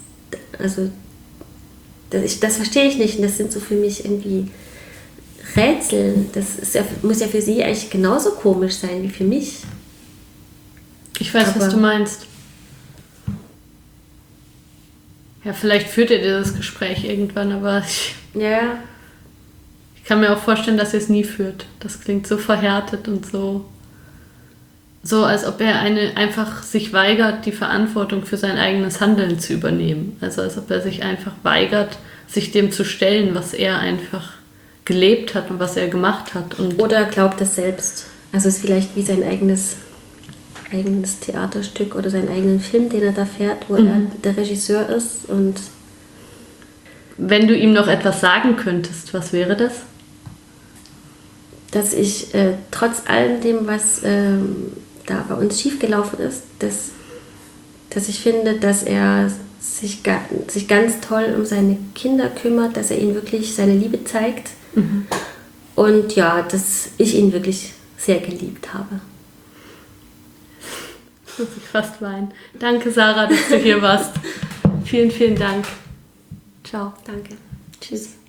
das verstehe ich nicht und das sind so für mich irgendwie Rätsel. Das ist muss ja für sie eigentlich genauso komisch sein wie für mich. Ich weiß, was du meinst. Ja, vielleicht führt ihr dieses Gespräch irgendwann, aber ich kann mir auch vorstellen, dass ihr es nie führt. Das klingt so verhärtet und so, als ob er einfach sich weigert, die Verantwortung für sein eigenes Handeln zu übernehmen. Also als ob er sich einfach weigert, sich dem zu stellen, was er einfach gelebt hat und was er gemacht hat. Oder glaubt es selbst. Also es ist vielleicht wie sein eigenes Theaterstück oder seinen eigenen Film, den er da fährt, wo er der Regisseur ist. Und wenn du ihm noch etwas sagen könntest, was wäre das? Dass ich trotz allem dem, was da bei uns schiefgelaufen ist, dass ich finde, dass er sich ganz toll um seine Kinder kümmert, dass er ihnen wirklich seine Liebe zeigt. Und ja, dass ich ihn wirklich sehr geliebt habe. Muss ich fast weinen. Danke, Sarah, dass du hier warst. Vielen, vielen Dank. Ciao. Danke. Tschüss.